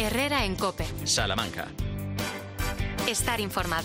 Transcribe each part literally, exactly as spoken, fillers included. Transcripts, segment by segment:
Herrera en COPE. Salamanca. Estar informado.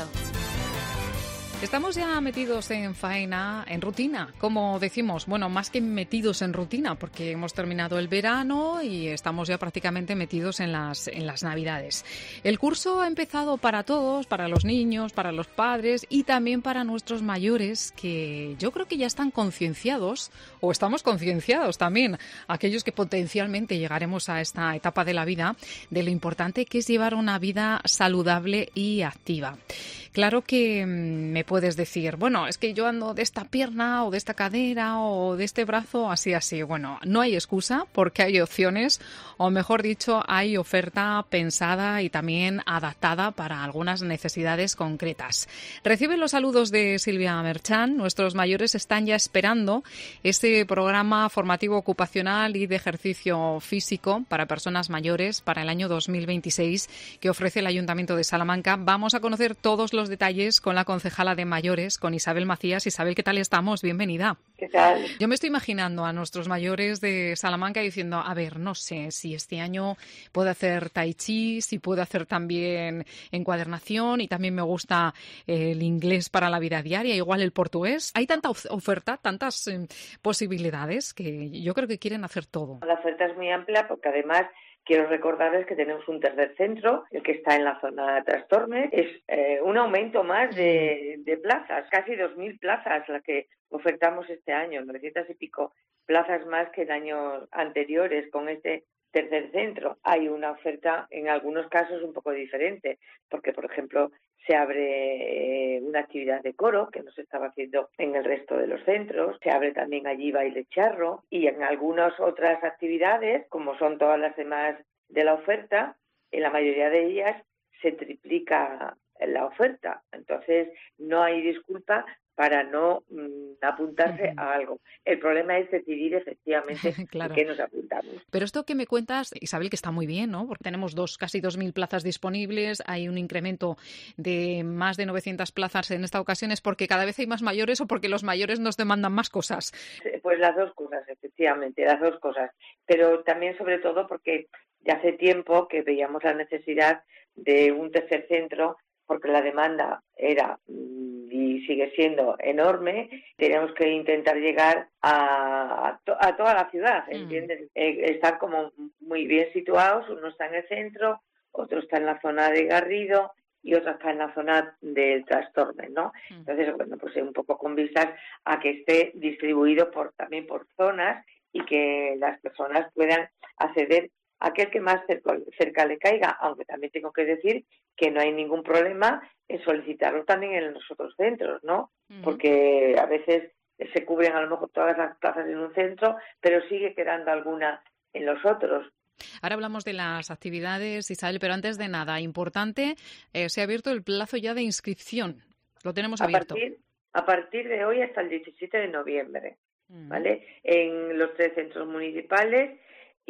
Estamos ya metidos en faena, en rutina, como decimos, bueno, más que metidos en rutina, porque hemos terminado el verano y estamos ya prácticamente metidos en las, en las Navidades. El curso ha empezado para todos, para los niños, para los padres y también para nuestros mayores, que yo creo que ya están concienciados, o estamos concienciados también, aquellos que potencialmente llegaremos a esta etapa de la vida, de lo importante que es llevar una vida saludable y activa. Claro que me puedes decir, bueno, es que yo ando de esta pierna o de esta cadera o de este brazo, así, así. Bueno, no hay excusa porque hay opciones, o mejor dicho, hay oferta pensada y también adaptada para algunas necesidades concretas. Recibe los saludos de Silvia Merchán. Nuestros mayores están ya esperando este programa formativo ocupacional y de ejercicio físico para personas mayores para el año dos mil veintiséis que ofrece el Ayuntamiento de Salamanca. Vamos a conocer todos los detalles con la concejala de mayores, con Isabel Macías. Isabel, ¿qué tal estamos? Bienvenida. ¿Qué tal? Yo me estoy imaginando a nuestros mayores de Salamanca diciendo, a ver, no sé si este año puedo hacer tai chi, si puedo hacer también encuadernación y también me gusta el inglés para la vida diaria, igual el portugués. Hay tanta oferta, tantas eh, posibilidades que yo creo que quieren hacer todo. La oferta es muy amplia porque además quiero recordarles que tenemos un tercer centro, el que está en la zona de Trastormes. Es eh, un aumento más de, de plazas, casi dos mil plazas la que ofertamos este año, novecientas y pico plazas más que en años anteriores con este tercer centro. Hay una oferta en algunos casos un poco diferente, porque por ejemplo se abre eh, una actividad de coro que no se estaba haciendo en el resto de los centros, se abre también allí baile charro y en algunas otras actividades, como son todas las demás de la oferta, en la mayoría de ellas se triplica la oferta. Entonces no hay disculpa para no mmm, apuntarse uh-huh. a algo. El problema es decidir efectivamente claro. en qué nos apuntamos. Pero esto que me cuentas, Isabel, que está muy bien, ¿no? Porque tenemos dos, casi dos mil plazas disponibles, hay un incremento de más de novecientas plazas en esta ocasión, ¿es porque cada vez hay más mayores o porque los mayores nos demandan más cosas? Pues las dos cosas, efectivamente, las dos cosas. Pero también, sobre todo, porque ya hace tiempo que veíamos la necesidad de un tercer centro, porque la demanda era y sigue siendo enorme. Teníamos que intentar llegar a, a, to, a toda la ciudad, ¿entiendes? Mm. Eh, estar como muy bien situados, uno está en el centro, otro está en la zona de Garrido y otro está en la zona del Trastormes, ¿no? Mm. Entonces, bueno, pues un poco con vistas a que esté distribuido por también por zonas y que las personas puedan acceder a aquel que más cerca, cerca le caiga, aunque también tengo que decir que no hay ningún problema en solicitarlo también en los otros centros, ¿no? Uh-huh. Porque a veces se cubren a lo mejor todas las plazas en un centro, pero sigue quedando alguna en los otros. Ahora hablamos de las actividades, Isabel, pero antes de nada, importante, eh, se ha abierto el plazo ya de inscripción. Lo tenemos abierto. A partir, a partir de hoy hasta el diecisiete de noviembre, uh-huh. ¿vale? En los tres centros municipales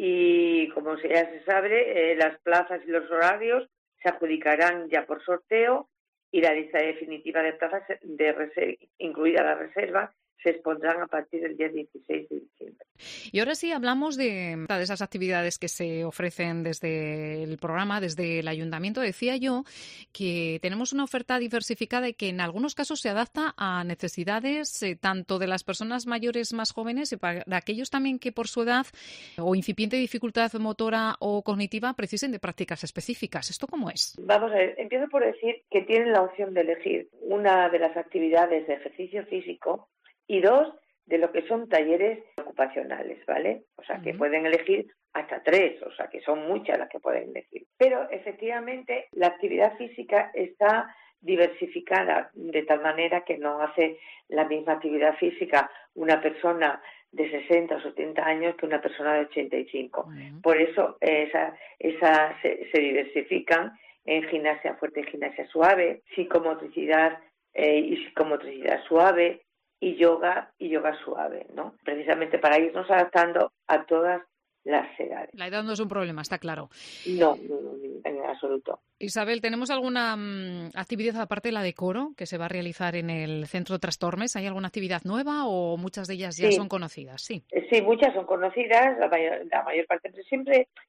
y, como ya se sabe, eh, las plazas y los horarios se adjudicarán ya por sorteo y la lista definitiva de plazas, de reser- incluida la reserva, se expondrán a partir del día dieciséis de diciembre. Y ahora sí hablamos de, de esas actividades que se ofrecen desde el programa, desde el Ayuntamiento. Decía yo que tenemos una oferta diversificada y que en algunos casos se adapta a necesidades eh, tanto de las personas mayores más jóvenes y para aquellos también que por su edad o incipiente dificultad motora o cognitiva precisen de prácticas específicas. ¿Esto cómo es? Vamos a ver, empiezo por decir que tienen la opción de elegir una de las actividades de ejercicio físico y dos, de lo que son talleres ocupacionales, ¿vale? O sea, uh-huh. que pueden elegir hasta tres, o sea, que son muchas las que pueden elegir. Pero, efectivamente, la actividad física está diversificada de tal manera que no hace la misma actividad física una persona de sesenta o setenta años que una persona de ochenta y cinco. Uh-huh. Por eso, esa, esa se, se diversifican en gimnasia fuerte y gimnasia suave, psicomotricidad eh, y psicomotricidad suave, y yoga y yoga suave, ¿no? Precisamente para irnos adaptando a todas las edades. La edad no es un problema, está claro. No, no, no en absoluto. Isabel, ¿tenemos alguna um, actividad aparte de la de coro que se va a realizar en el Centro Trastormes? ¿Hay alguna actividad nueva o muchas de ellas ya sí. son conocidas? Sí, sí, muchas son conocidas, la mayor, la mayor parte, pero siempre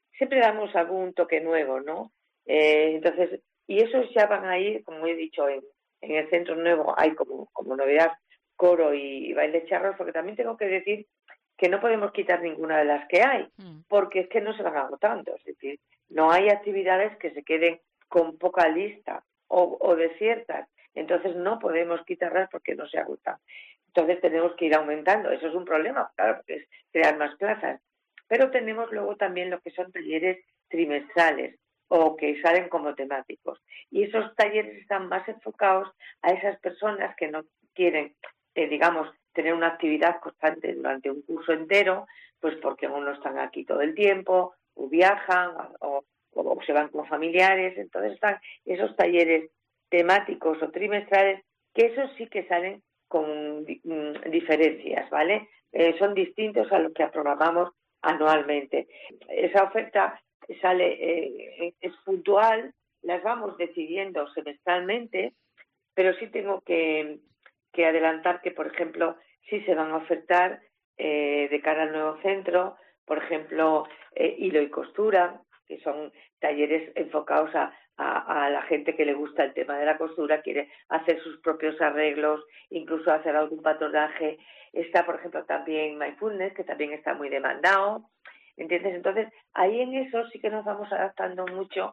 siempre damos algún toque nuevo, ¿no? Eh, entonces, y esos ya van a ir, como he dicho, en, en el centro nuevo hay como, como novedad coro y, y baile charros, porque también tengo que decir que no podemos quitar ninguna de las que hay, porque es que no se van agotando, es decir, no hay actividades que se queden con poca lista o, o desiertas, entonces no podemos quitarlas porque no se agotan. Entonces tenemos que ir aumentando, eso es un problema, claro, porque es crear más plazas, pero tenemos luego también lo que son talleres trimestrales o que salen como temáticos, y esos talleres están más enfocados a esas personas que no quieren, eh, digamos, tener una actividad constante durante un curso entero, pues porque aún no están aquí todo el tiempo, o viajan, o, o, o se van con familiares, entonces están esos talleres temáticos o trimestrales, que esos sí que salen con mm, diferencias, ¿vale? Eh, son distintos a los que programamos anualmente. Esa oferta sale, eh, es puntual, las vamos decidiendo semestralmente, pero sí tengo que, que adelantar que, por ejemplo, sí se van a ofertar eh, de cara al nuevo centro, por ejemplo, eh, hilo y costura, que son talleres enfocados a, a, a la gente que le gusta el tema de la costura, quiere hacer sus propios arreglos, incluso hacer algún patronaje. Está, por ejemplo, también Mindfulness, que también está muy demandado, ¿entiendes? Entonces, ahí en eso sí que nos vamos adaptando mucho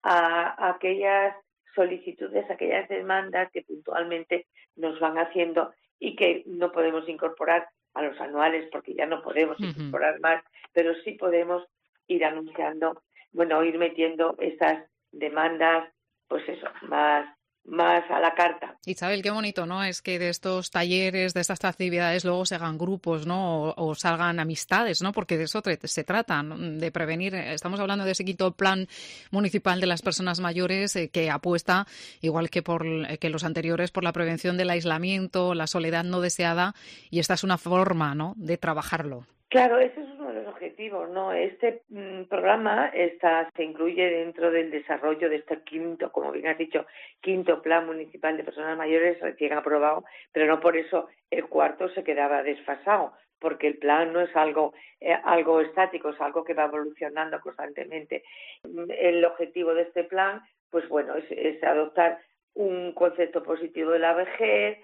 a, a aquellas solicitudes, aquellas demandas que puntualmente nos van haciendo y que no podemos incorporar a los anuales porque ya no podemos uh-huh. incorporar más, pero sí podemos ir anunciando, bueno, ir metiendo estas demandas, pues eso, más más a la carta. Isabel, qué bonito, ¿no? Es que de estos talleres, de estas actividades, luego se hagan grupos, ¿no? O, o salgan amistades, ¿no? Porque de eso tre- se trata, ¿no? De prevenir. Estamos hablando de ese quinto plan municipal de las personas mayores eh, que apuesta, igual que por eh, que los anteriores, por la prevención del aislamiento, la soledad no deseada, y esta es una forma, ¿no?, de trabajarlo. Claro, ese es uno de los objetivos, ¿no? Este mm, programa está, se incluye dentro del desarrollo de este quinto, como bien has dicho, quinto plan municipal de personas mayores recién aprobado, pero no por eso el cuarto se quedaba desfasado, porque el plan no es algo, eh, algo estático, es algo que va evolucionando constantemente. El objetivo de este plan, pues bueno, es, es adoptar un concepto positivo de la vejez,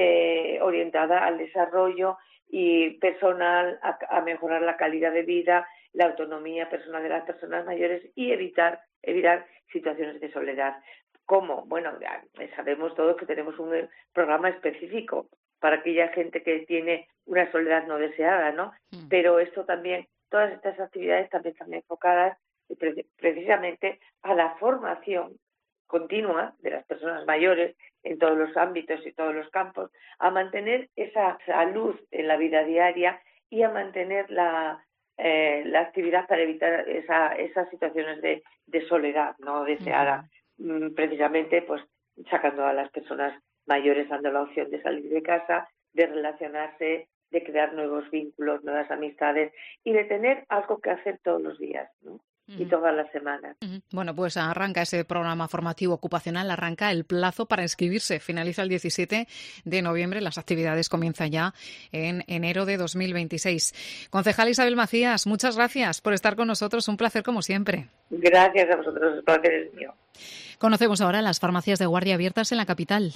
eh, orientada al desarrollo y personal, a, a mejorar la calidad de vida, la autonomía personal de las personas mayores y evitar evitar situaciones de soledad. ¿Cómo? Bueno, ya sabemos todos que tenemos un programa específico para aquella gente que tiene una soledad no deseada, ¿no? Mm. Pero esto también, todas estas actividades también están enfocadas pre- precisamente a la formación continua de las personas mayores en todos los ámbitos y todos los campos, a mantener esa salud en la vida diaria y a mantener la, eh, la actividad para evitar esa, esas situaciones de, de soledad no deseada, uh-huh. precisamente pues sacando a las personas mayores, dando la opción de salir de casa, de relacionarse, de crear nuevos vínculos, nuevas amistades y de tener algo que hacer todos los días, ¿no? Y todas las semanas. Bueno, pues arranca ese programa formativo ocupacional, arranca el plazo para inscribirse, finaliza el diecisiete de noviembre, las actividades comienzan ya en enero de dos mil veintiséis. Concejal Isabel Macías, muchas gracias por estar con nosotros, un placer como siempre. Gracias a vosotros, el placer es mío. Conocemos ahora las farmacias de guardia abiertas en la capital.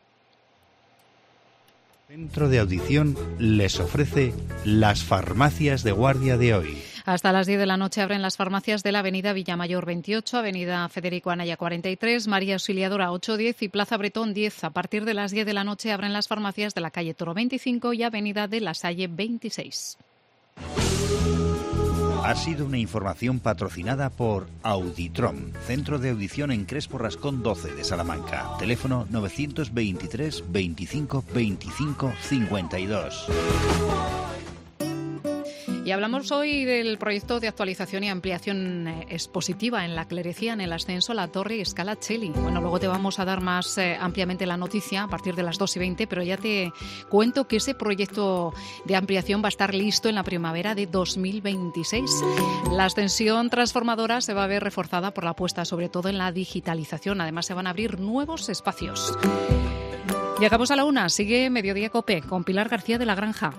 Centro de Audición les ofrece las farmacias de guardia de hoy. Hasta las diez de la noche abren las farmacias de la avenida Villamayor veintiocho, avenida Federico Anaya cuarenta y tres, María Auxiliadora ocho diez y Plaza Bretón diez. A partir de las diez de la noche abren las farmacias de la calle Toro veinticinco y avenida de La Salle veintiséis. Ha sido una información patrocinada por Auditrom, Centro de Audición en Crespo Rascón doce de Salamanca. Teléfono novecientos veintitrés veinticinco veinticinco cincuenta y dos. Y hablamos hoy del proyecto de actualización y ampliación expositiva en la Clerecía, en el ascenso a la Torre Scala Coeli. Bueno, luego te vamos a dar más eh, ampliamente la noticia a partir de las dos y veinte, pero ya te cuento que ese proyecto de ampliación va a estar listo en la primavera de dos mil veintiséis. La ascensión transformadora se va a ver reforzada por la apuesta sobre todo en la digitalización. Además, se van a abrir nuevos espacios. Llegamos a la una, sigue Mediodía COPE con Pilar García de la Granja.